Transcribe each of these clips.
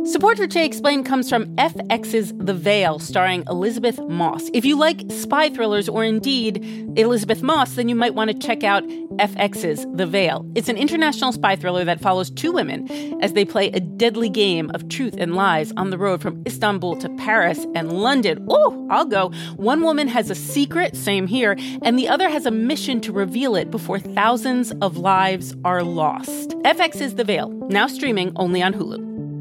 Support for Che Explained comes from FX's The Veil, starring Elizabeth Moss. If you like spy thrillers or indeed Elizabeth Moss, then you might want to check out FX's The Veil. It's an international spy thriller that follows two women as they play a deadly game of truth and lies on the road from Istanbul to Paris and London. Oh, I'll go. One woman has a secret, same here, and the other has a mission to reveal it before thousands of lives are lost. FX's The Veil, now streaming only on Hulu.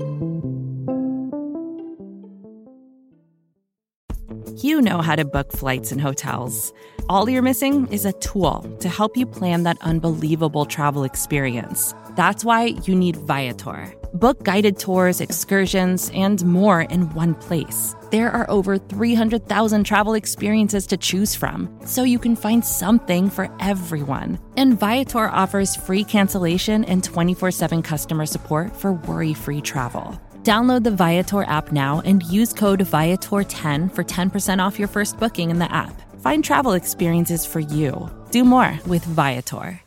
You know how to book flights and hotels. All you're missing is a tool to help you plan that unbelievable travel experience. That's why you need Viator. Book guided tours, excursions, and more in one place. There are over 300,000 travel experiences to choose from, so you can find something for everyone. And Viator offers free cancellation and 24/7 customer support for worry-free travel. Download the Viator app now and use code Viator10 for 10% off your first booking in the app. Find travel experiences for you. Do more with Viator.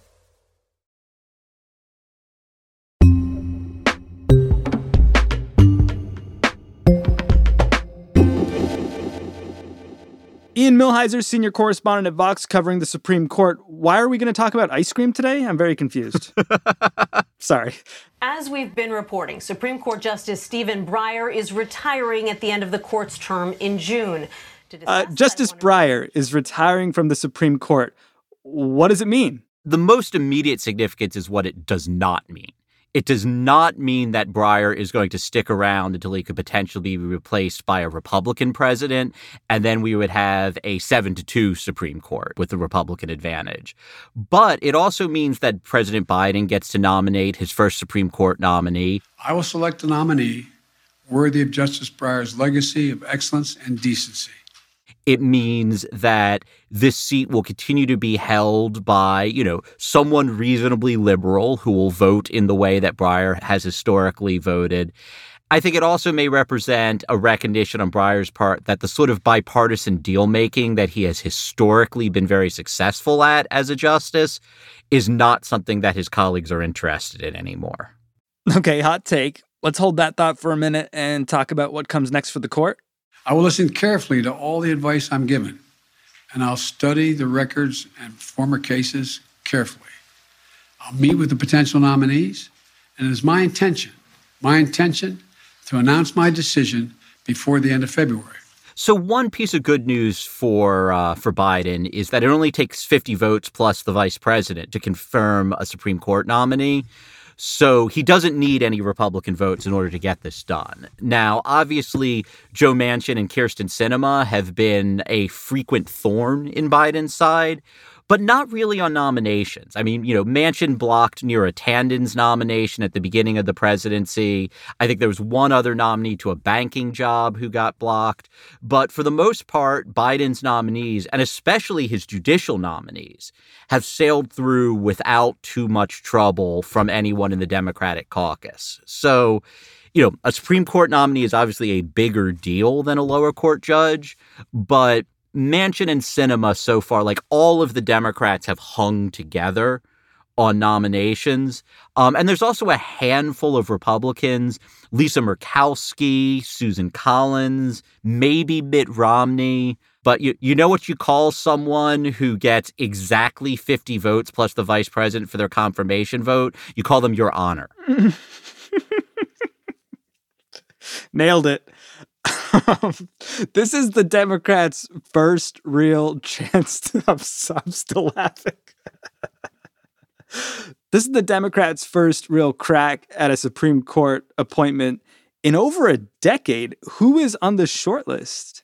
Ian Millhiser, senior correspondent at Vox, covering the Supreme Court. Why are we going to talk about ice cream today? I'm very confused. Sorry. As we've been reporting, Supreme Court Justice Stephen Breyer is retiring at the end of the court's term in June. Justice Breyer is retiring from the Supreme Court. What does it mean? The most immediate significance is what it does not mean. It does not mean that Breyer is going to stick around until he could potentially be replaced by a Republican president, and then we would have a 7-2 Supreme Court with the Republican advantage. But it also means that President Biden gets to nominate his first Supreme Court nominee. I will select a nominee worthy of Justice Breyer's legacy of excellence and decency. It means that this seat will continue to be held by, someone reasonably liberal who will vote in the way that Breyer has historically voted. I think it also may represent a recognition on Breyer's part that the sort of bipartisan deal-making that he has historically been very successful at as a justice is not something that his colleagues are interested in anymore. Okay, hot take. Let's hold that thought for a minute and talk about what comes next for the court. I will listen carefully to all the advice I'm given, and I'll study the records and former cases carefully. I'll meet with the potential nominees, and it is my intention to announce my decision before the end of February. So one piece of good news for Biden is that it only takes 50 votes plus the vice president to confirm a Supreme Court nominee. So he doesn't need any Republican votes in order to get this done. Now, obviously, Joe Manchin and Kyrsten Sinema have been a frequent thorn in Biden's side, but not really on nominations. I mean, Manchin blocked Neera Tanden's nomination at the beginning of the presidency. I think there was one other nominee to a banking job who got blocked. But for the most part, Biden's nominees, and especially his judicial nominees, have sailed through without too much trouble from anyone in the Democratic caucus. So, a Supreme Court nominee is obviously a bigger deal than a lower court judge, but Manchin and Sinema so far, like all of the Democrats have hung together on nominations. And there's also a handful of Republicans, Lisa Murkowski, Susan Collins, maybe Mitt Romney. But you know what you call someone who gets exactly 50 votes plus the vice president for their confirmation vote? You call them Your Honor. Nailed it. This is the Democrats' first real chance to... I'm still laughing. This is the Democrats' first real crack at a Supreme Court appointment in over a decade. Who is on the shortlist?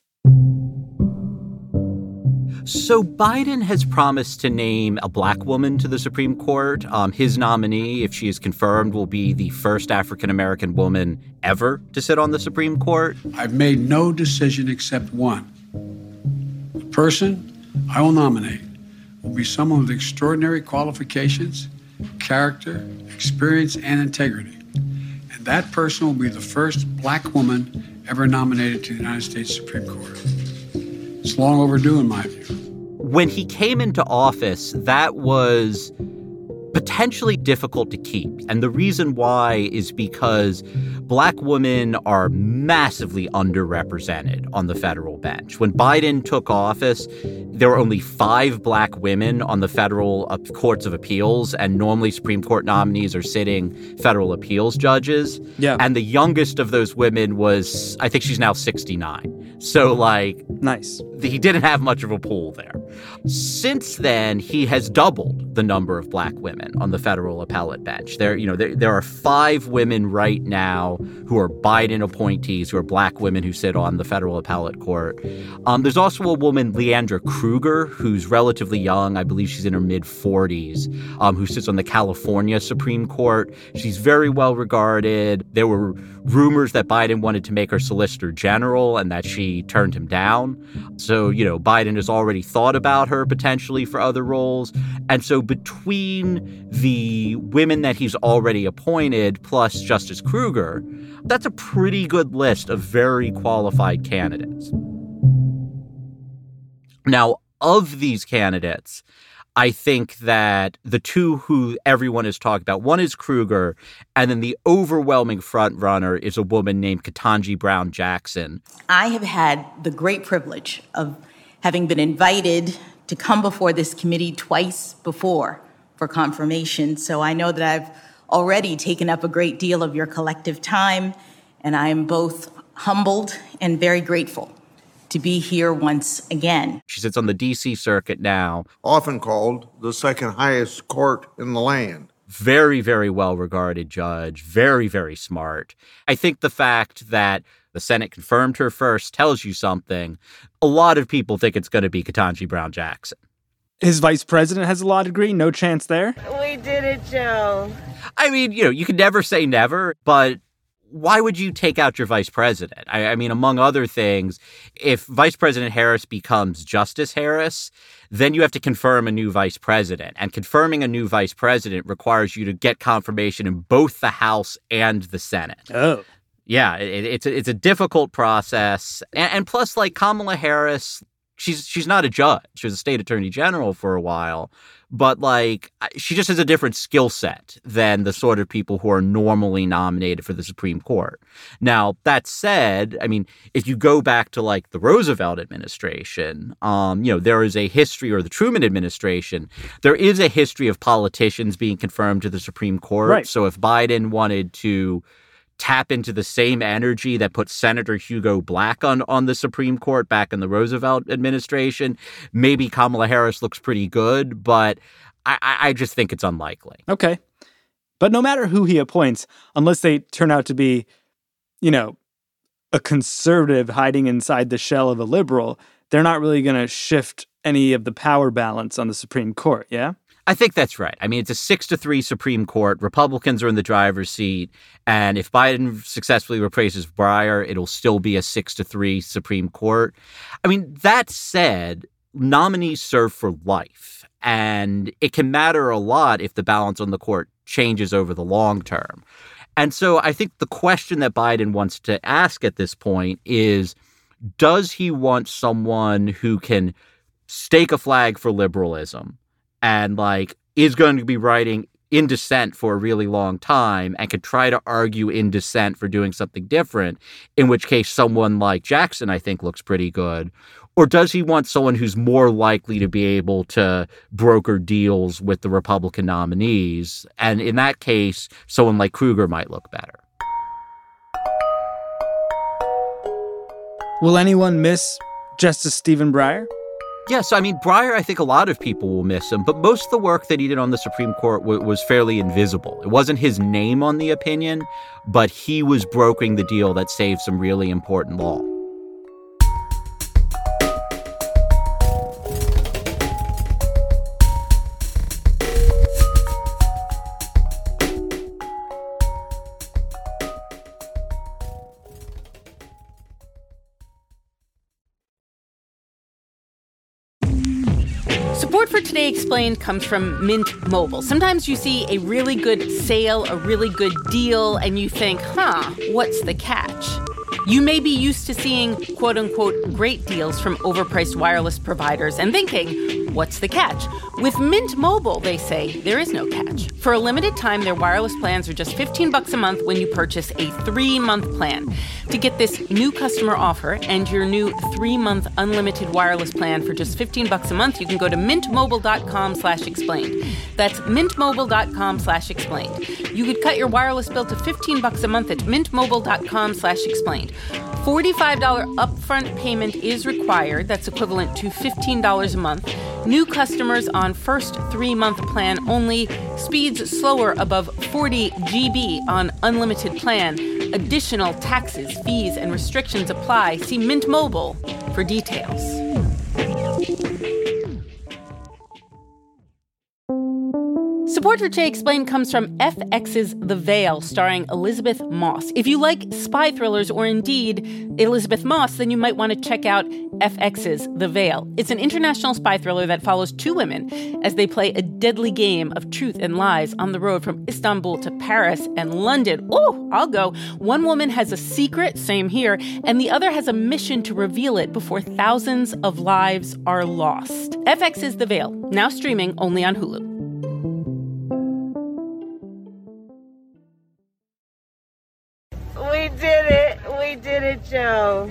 So Biden has promised to name a black woman to the Supreme Court. His nominee, if she is confirmed, will be the first African-American woman ever to sit on the Supreme Court. I've made no decision except one. The person I will nominate will be someone with extraordinary qualifications, character, experience, and integrity. And that person will be the first black woman ever nominated to the United States Supreme Court. It's long overdue, in my view. When he came into office, that was potentially difficult to keep. And the reason why is because Black women are massively underrepresented on the federal bench. When Biden took office, there were only 5 Black women on the federal courts of appeals, and normally Supreme Court nominees are sitting federal appeals judges. Yeah. And the youngest of those women was, I think she's now 69. So, nice. He didn't have much of a pool there. Since then, he has doubled the number of Black women on the federal appellate bench. There are 5 women right now who are Biden appointees, who are Black women who sit on the federal appellate court. There's also a woman, Leandra Kruger, who's relatively young. I believe she's in her mid-40s, who sits on the California Supreme Court. She's very well regarded. There were rumors that Biden wanted to make her Solicitor General and that she turned him down. So, Biden has already thought about her potentially for other roles. And so between the women that he's already appointed plus Justice Kruger, that's a pretty good list of very qualified candidates. Now, of these candidates, I think that the two who everyone is talking about, one is Kruger, and then the overwhelming front runner is a woman named Ketanji Brown Jackson. I have had the great privilege of having been invited to come before this committee twice before for confirmation. So I know that I've already taken up a great deal of your collective time, and I am both humbled and very grateful to be here once again. She sits on the D.C. circuit now. Often called the second highest court in the land. Very, very well-regarded judge. Very, very smart. I think the fact that the Senate confirmed her first tells you something. A lot of people think it's going to be Ketanji Brown Jackson. His vice president has a law degree. No chance there? We did it, Joe. I mean, you can never say never, but why would you take out your vice president? I mean, among other things, if Vice President Harris becomes Justice Harris, then you have to confirm a new vice president. And confirming a new vice president requires you to get confirmation in both the House and the Senate. Oh. Yeah, it's a difficult process. And plus, Kamala Harris, she's not a judge. She was a state attorney general for a while. But, she just has a different skill set than the sort of people who are normally nominated for the Supreme Court. Now, that said, I mean, if you go back to, the Roosevelt administration, there is a history, or the Truman administration, there is a history of politicians being confirmed to the Supreme Court. Right. So if Biden wanted to tap into the same energy that put Senator Hugo Black on the Supreme Court back in the Roosevelt administration, maybe Kamala Harris looks pretty good, but I just think it's unlikely. Okay. But no matter who he appoints, unless they turn out to be, a conservative hiding inside the shell of a liberal, they're not really going to shift any of the power balance on the Supreme Court, yeah? I think that's right. I mean, it's a 6-3 Supreme Court. Republicans are in the driver's seat. And if Biden successfully replaces Breyer, it'll still be a 6-3 Supreme Court. I mean, that said, nominees serve for life. And it can matter a lot if the balance on the court changes over the long term. And so I think the question that Biden wants to ask at this point is, does he want someone who can stake a flag for liberalism and is going to be writing in dissent for a really long time and could try to argue in dissent for doing something different, in which case someone like Jackson, I think, looks pretty good? Or does he want someone who's more likely to be able to broker deals with the Republican nominees? And in that case, someone like Kruger might look better. Will anyone miss Justice Stephen Breyer? Yes, I mean, Breyer, I think a lot of people will miss him, but most of the work that he did on the Supreme Court was fairly invisible. It wasn't his name on the opinion, but he was brokering the deal that saved some really important law. Support for Today Explained comes from Mint Mobile. Sometimes you see a really good sale, a really good deal, and you think, what's the catch? You may be used to seeing, quote-unquote, great deals from overpriced wireless providers and thinking, What's the catch? With Mint Mobile, they say, there is no catch. For a limited time, their wireless plans are just $15 a month when you purchase a 3-month plan. To get this new customer offer and your new 3-month unlimited wireless plan for just $15 a month, you can go to mintmobile.com/explained. That's mintmobile.com/explained. You could cut your wireless bill to $15 a month at mintmobile.com/explained. $45 upfront payment is required. That's equivalent to $15 a month. New customers on first 3-month plan only. Speeds slower above 40 GB on unlimited plan. Additional taxes, fees, and restrictions apply. See Mint Mobile for details. Support for Jay Explained comes from FX's The Veil, starring Elisabeth Moss. If you like spy thrillers or indeed Elisabeth Moss, then you might want to check out FX's The Veil. It's an international spy thriller that follows 2 women as they play a deadly game of truth and lies on the road from Istanbul to Paris and London. Oh, I'll go. One woman has a secret, same here, and the other has a mission to reveal it before thousands of lives are lost. FX's The Veil, now streaming only on Hulu. We did it, Joe.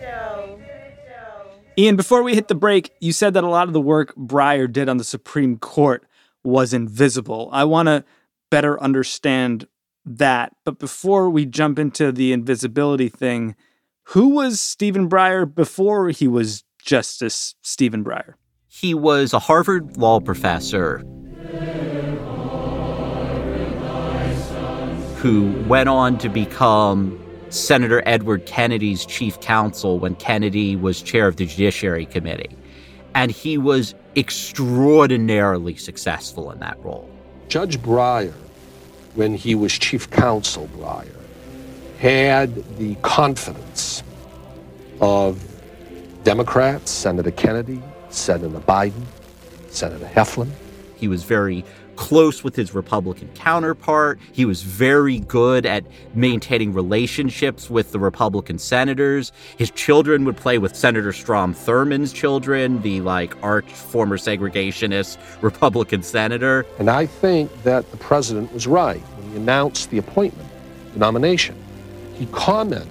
Ian, before we hit the break, you said that a lot of the work Breyer did on the Supreme Court was invisible. I want to better understand that. But before we jump into the invisibility thing, who was Stephen Breyer before he was Justice Stephen Breyer? He was a Harvard law professor who went on to become Senator Edward Kennedy's chief counsel when Kennedy was chair of the Judiciary Committee. And he was extraordinarily successful in that role. Judge Breyer, when he was chief counsel Breyer, had the confidence of Democrats, Senator Kennedy, Senator Biden, Senator Heflin. He was very close with his Republican counterpart. He was very good at maintaining relationships with the Republican senators. His children would play with Senator Strom Thurmond's children, the arch former segregationist Republican senator. And I think that the president was right when he announced the appointment, the nomination. He commented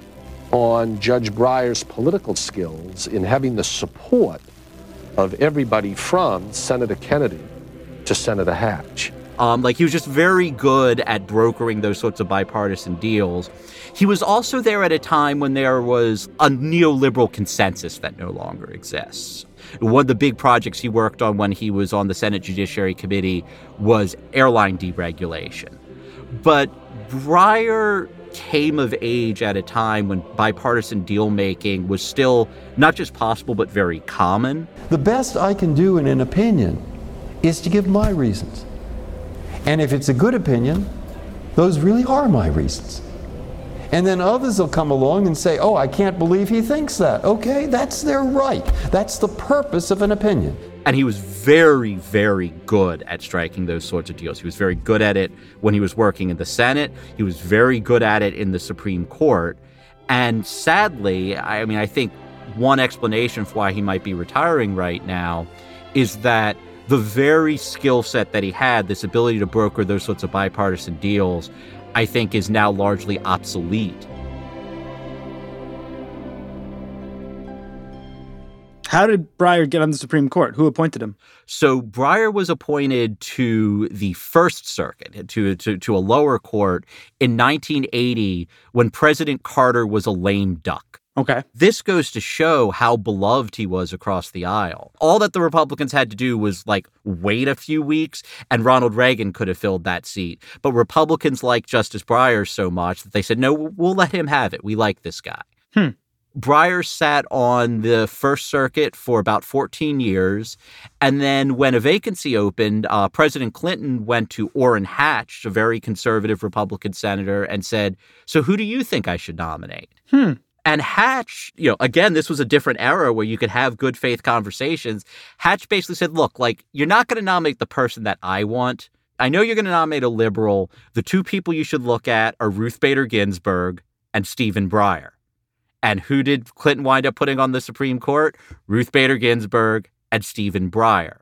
on Judge Breyer's political skills in having the support of everybody from Senator Kennedy to Senator Hatch. He was just very good at brokering those sorts of bipartisan deals. He was also there at a time when there was a neoliberal consensus that no longer exists. One of the big projects he worked on when he was on the Senate Judiciary Committee was airline deregulation. But Breyer came of age at a time when bipartisan deal-making was still not just possible, but very common. The best I can do in an opinion is to give my reasons. And if it's a good opinion, those really are my reasons. And then others will come along and say, oh, I can't believe he thinks that. Okay, that's their right. That's the purpose of an opinion. And he was very, very good at striking those sorts of deals. He was very good at it when he was working in the Senate. He was very good at it in the Supreme Court. And sadly, I think one explanation for why he might be retiring right now is that the very skill set that he had, this ability to broker those sorts of bipartisan deals, I think is now largely obsolete. How did Breyer get on the Supreme Court? Who appointed him? So Breyer was appointed to the First Circuit, to a lower court in 1980 when President Carter was a lame duck. Okay. This goes to show how beloved he was across the aisle. All that the Republicans had to do was wait a few weeks and Ronald Reagan could have filled that seat. But Republicans liked Justice Breyer so much that they said, no, we'll let him have it. We like this guy. Breyer sat on the First Circuit for about 14 years. And then when a vacancy opened, President Clinton went to Orrin Hatch, a very conservative Republican senator, and said, so who do you think I should nominate? And Hatch, again, this was a different era where you could have good faith conversations. Hatch basically said, look, you're not going to nominate the person that I want. I know you're going to nominate a liberal. The 2 people you should look at are Ruth Bader Ginsburg and Stephen Breyer. And who did Clinton wind up putting on the Supreme Court? Ruth Bader Ginsburg and Stephen Breyer.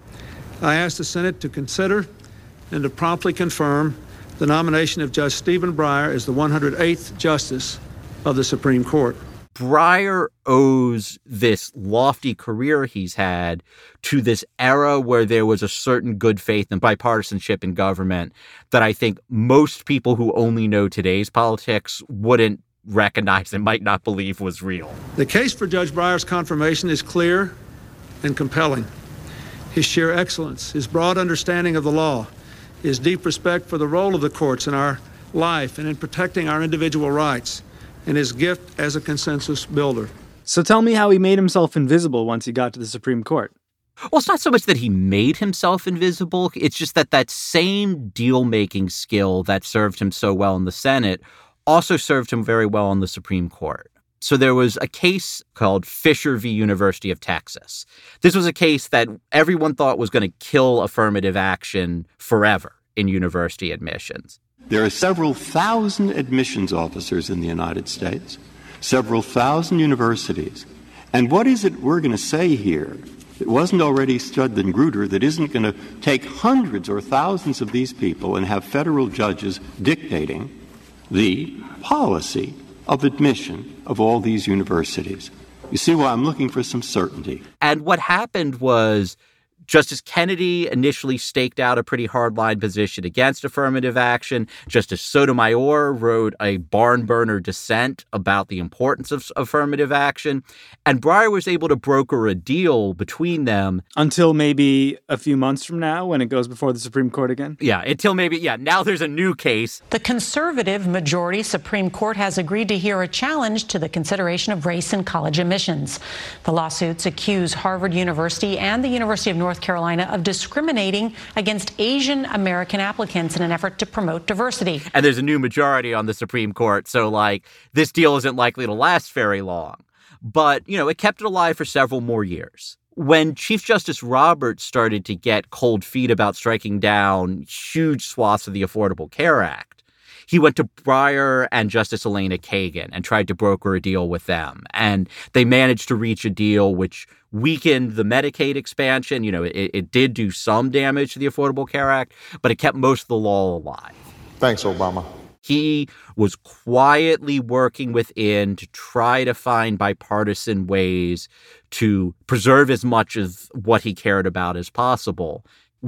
I ask the Senate to consider and to promptly confirm the nomination of Judge Stephen Breyer as the 108th Justice of the Supreme Court. Breyer owes this lofty career he's had to this era where there was a certain good faith and bipartisanship in government that I think most people who only know today's politics wouldn't recognize and might not believe was real. The case for Judge Breyer's confirmation is clear and compelling. His sheer excellence, his broad understanding of the law, his deep respect for the role of the courts in our life and in protecting our individual rights, and his gift as a consensus builder. So tell me how he made himself invisible once he got to the Supreme Court. Well, it's not so much that he made himself invisible. It's just that same deal-making skill that served him so well in the Senate also served him very well on the Supreme Court. So there was a case called Fisher v. University of Texas. This was a case that everyone thought was going to kill affirmative action forever in university admissions. There are several thousand admissions officers in the United States, several thousand universities. And what is it we're going to say here that wasn't already Stud and Grutter that isn't going to take hundreds or thousands of these people and have federal judges dictating the policy of admission of all these universities? You see why I'm looking for some certainty. And what happened was Justice Kennedy initially staked out a pretty hardline position against affirmative action. Justice Sotomayor wrote a barn-burner dissent about the importance of affirmative action. And Breyer was able to broker a deal between them. Until maybe a few months from now when it goes before the Supreme Court again? Yeah, now there's a new case. The conservative majority Supreme Court has agreed to hear a challenge to the consideration of race in college admissions. The lawsuits accuse Harvard University and the University of North Carolina of discriminating against Asian American applicants in an effort to promote diversity. And there's a new majority on the Supreme Court, so this deal isn't likely to last very long. But, it kept it alive for several more years. When Chief Justice Roberts started to get cold feet about striking down huge swaths of the Affordable Care Act, he went to Breyer and Justice Elena Kagan and tried to broker a deal with them. And they managed to reach a deal which weakened the Medicaid expansion. It did do some damage to the Affordable Care Act, but it kept most of the law alive. Thanks, Obama. He was quietly working within to try to find bipartisan ways to preserve as much of what he cared about as possible.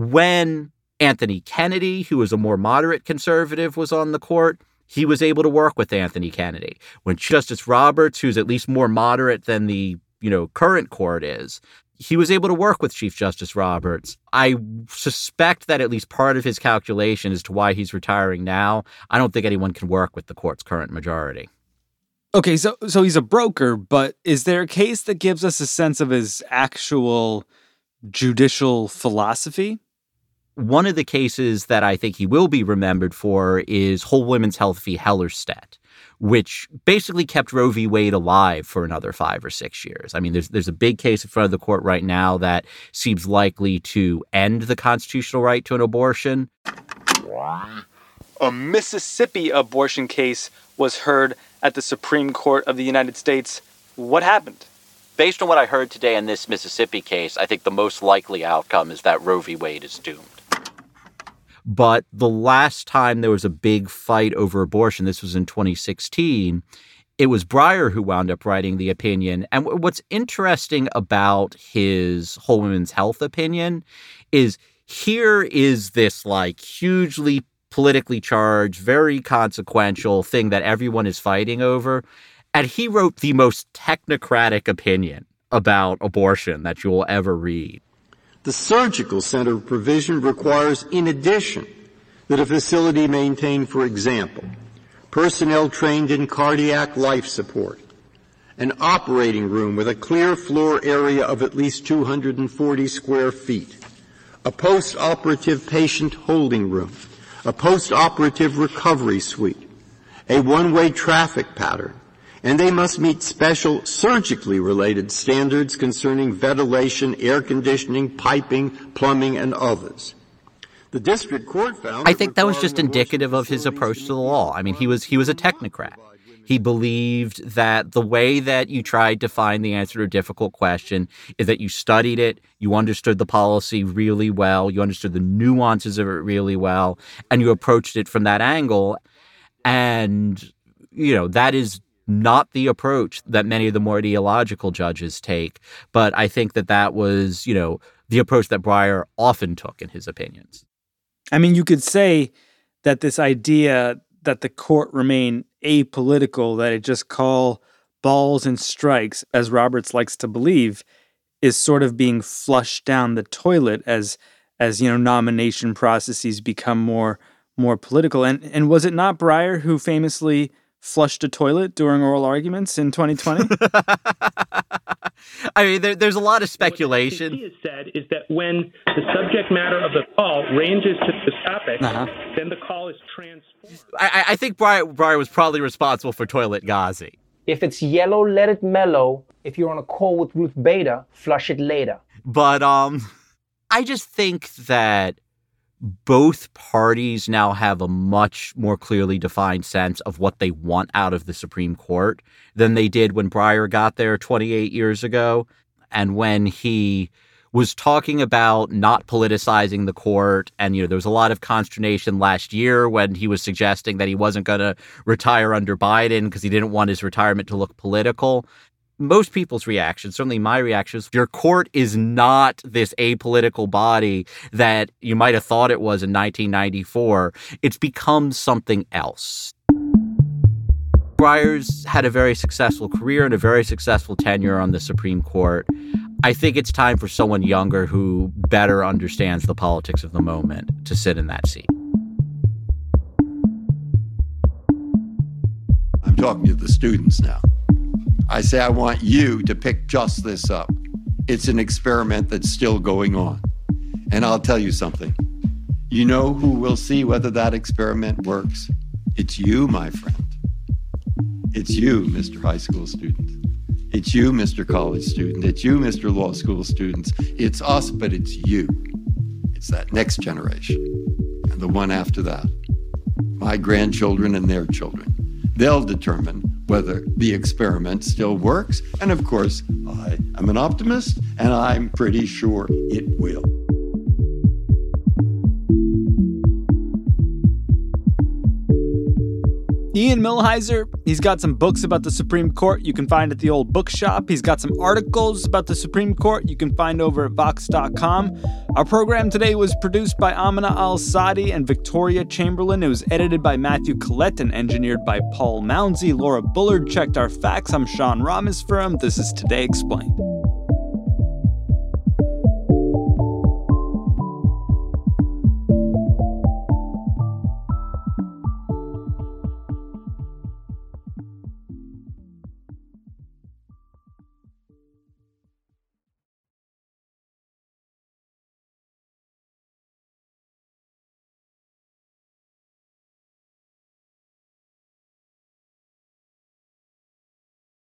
When Anthony Kennedy, who was a more moderate conservative, was on the court, he was able to work with Anthony Kennedy. When Justice Roberts, who's at least more moderate than the current court is, he was able to work with Chief Justice Roberts. I suspect that at least part of his calculation as to why he's retiring now, I don't think anyone can work with the court's current majority. Okay, so he's a broker, but is there a case that gives us a sense of his actual judicial philosophy? One of the cases that I think he will be remembered for is Whole Women's Health v. Hellerstedt, which basically kept Roe v. Wade alive for another 5 or 6 years. I mean, there's a big case in front of the court right now that seems likely to end the constitutional right to an abortion. A Mississippi abortion case was heard at the Supreme Court of the United States. What happened? Based on what I heard today in this Mississippi case, I think the most likely outcome is that Roe v. Wade is doomed. But the last time there was a big fight over abortion, this was in 2016, it was Breyer who wound up writing the opinion. And what's interesting about his Whole Women's Health opinion is here is this hugely politically charged, very consequential thing that everyone is fighting over. And he wrote the most technocratic opinion about abortion that you will ever read. The surgical center provision requires, in addition, that a facility maintain, for example, personnel trained in cardiac life support, an operating room with a clear floor area of at least 240 square feet, a post-operative patient holding room, a post-operative recovery suite, a one-way traffic pattern, and they must meet special surgically related standards concerning ventilation, air conditioning, piping, plumbing, and others. The district court found... I think that was just indicative of his approach to the law. I mean, he was a technocrat. He believed that the way that you tried to find the answer to a difficult question is that you studied it, you understood the policy really well, you understood the nuances of it really well, and you approached it from that angle. And, that is not the approach that many of the more ideological judges take. But I think that was, the approach that Breyer often took in his opinions. I mean, you could say that this idea that the court remain apolitical, that it just call balls and strikes, as Roberts likes to believe, is sort of being flushed down the toilet as nomination processes become more political. And was it not Breyer who famously flushed a toilet during oral arguments in 2020? I mean, there's a lot of speculation. What the SEC has said is that when the subject matter of the call ranges to the topic, then the call is transformed. I think Breyer was probably responsible for Toilet Ghazi. If it's yellow, let it mellow. If you're on a call with Ruth Bader, flush it later. But I just think that both parties now have a much more clearly defined sense of what they want out of the Supreme Court than they did when Breyer got there 28 years ago. And when he was talking about not politicizing the court, and, there was a lot of consternation last year when he was suggesting that he wasn't going to retire under Biden because he didn't want his retirement to look political. Most people's reaction, certainly my reaction, is your court is not this apolitical body that you might have thought it was in 1994. It's become something else. Breyer's had a very successful career and a very successful tenure on the Supreme Court. I think it's time for someone younger who better understands the politics of the moment to sit in that seat. I'm talking to the students now. I say I want you to pick just this up. It's an experiment that's still going on. And I'll tell you something. You know who will see whether that experiment works? It's you, my friend. It's you, Mr. High School student. It's you, Mr. College student. It's you, Mr. Law School students. It's us, but it's you. It's that next generation and the one after that. My grandchildren and their children. They'll determine whether the experiment still works. And of course, I am an optimist, and I'm pretty sure it will. Ian Millhiser, he's got some books about the Supreme Court you can find at the old bookshop. He's got some articles about the Supreme Court you can find over at Vox.com. Our program today was produced by Amina Al-Sadi and Victoria Chamberlain. It was edited by Matthew Collette and engineered by Paul Mounsey. Laura Bullard checked our facts. I'm Sean Rameswaram. This is Today Explained.